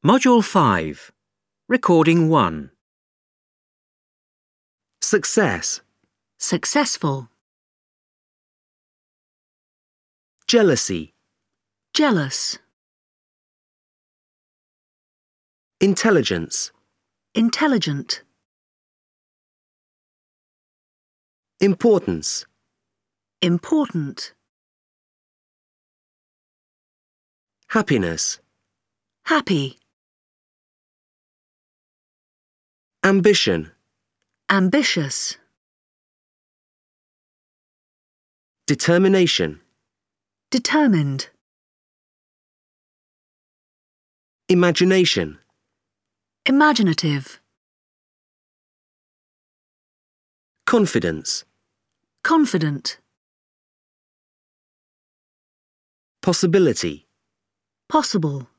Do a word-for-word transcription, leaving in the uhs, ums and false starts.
Module five. Recording one. Success. Successful. Jealousy. Jealous. Intelligence. Intelligent. Importance. Important. Happiness. Happy. Ambition. Ambitious. Determination. Determined. Imagination. Imaginative. Confidence. Confident. Possibility. Possible.